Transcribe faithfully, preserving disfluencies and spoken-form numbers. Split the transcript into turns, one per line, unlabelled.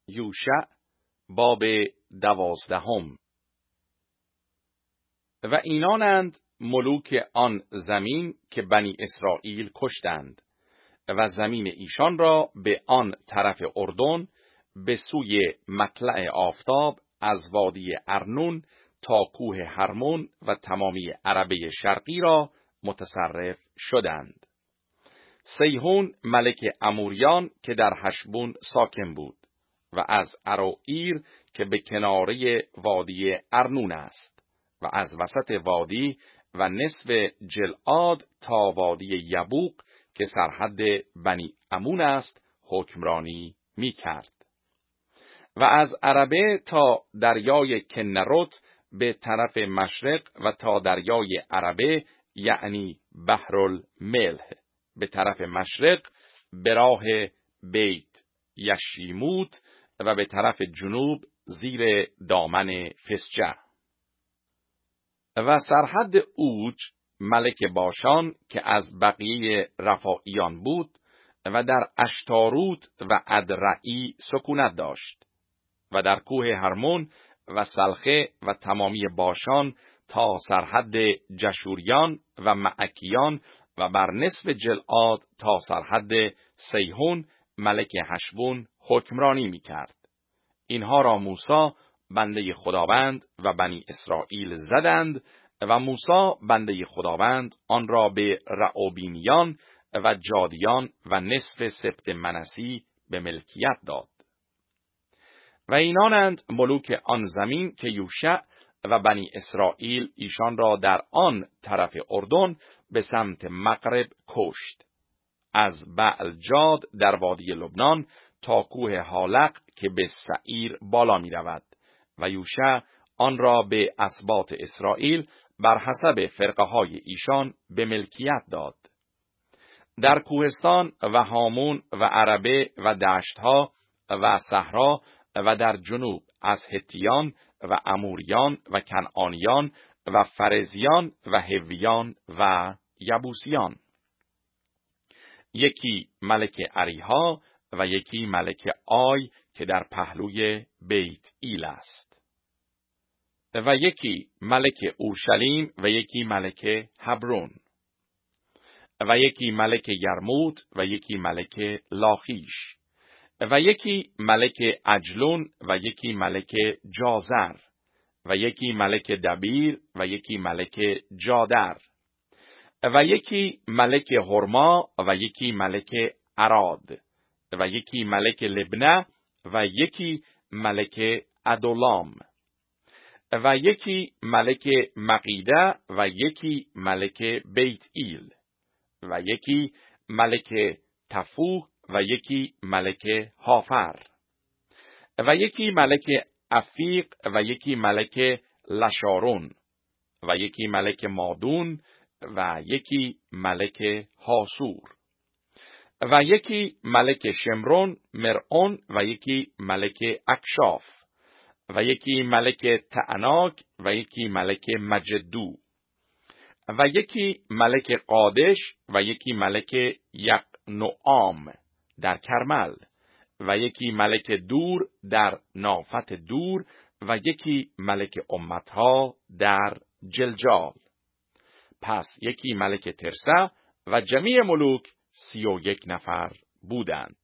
یوشع باب دوازدهم. و اینانند ملوک آن زمین که بنی اسرائیل کشتند و زمین ایشان را به آن طرف اردن به سوی مطلع آفتاب از وادی ارنون تا کوه هرمون و تمامی عربه شرقی را متصرف شدند. سیحون ملک اموریان که در حشبون ساکن بود و از اروئیر که به کناره وادی ارنون است و از وسط وادی و نصف جلعاد تا وادی یبوق که سرحد بنی امون است حکمرانی می کرد. و از عربه تا دریای کنرت به طرف مشرق و تا دریای عربه یعنی بحرالملح به طرف مشرق به راه بیت یشیموت و به طرف جنوب زیر دامن فسجه. و سرحد اوج ملک باشان که از بقیه رفائیان بود و در اشتاروت و ادرعی سکونت داشت و در کوه هرمون و سلخه و تمامی باشان تا سرحد جشوریان و معکیان و بر نصف جلعاد تا سرحد سیحون ملک حشبون حکمرانی می کرد. اینها را موسی بنده خداوند و بنی اسرائیل زدند و موسی بنده خداوند آن را به رعوبینیان و جادیان و نصف سبط منسی به ملکیت داد. و اینانند ملوک آن زمین که یوشع و بنی اسرائیل ایشان را در آن طرف اردن به سمت مغرب کشت، از بعل جاد در وادی لبنان تا کوه حالق که به سعیر بالا می رود و یوشع آن را به اسباط اسرائیل بر حسب فرقه های ایشان به ملکیت داد. در کوهستان و هامون و عربه و دشتها و صحرا و در جنوب از هتیان و اموریان و کنعانیان و فرزیان و هویان و یبوسیان. یکی ملک اریها و یکی ملک آی که در پهلوی بیت ایل است. و یکی ملک اورشلیم و یکی ملک هبرون. و یکی ملک یرموت و یکی ملک لاخیش. و یکی ملک عجلون و یکی ملک جازر. و یکی ملک دبیر و یکی ملک جادر. و یکی ملک هرما و یکی ملک عراد. و یکی ملک لبنه و یکی ملک ادولام. و یکی ملک مقیده و یکی ملک بیت ایل. و یکی ملک تفوه و یکی ملک حافر. و یکی ملک افیق و یکی ملک لشارون. و یکی ملک مادون و یکی ملک حاسور. و یکی ملک شمرون مرعون و یکی ملک اکشاف. و یکی ملک تعناک و یکی ملک مجدو. و یکی ملک قادش و یکی ملک یقنعام در کرمل. و یکی ملک دور در نافت دور و یکی ملک امتها در جلجال. پس یکی ملک ترسه و جمیع ملوک سی و یک نفر بودند.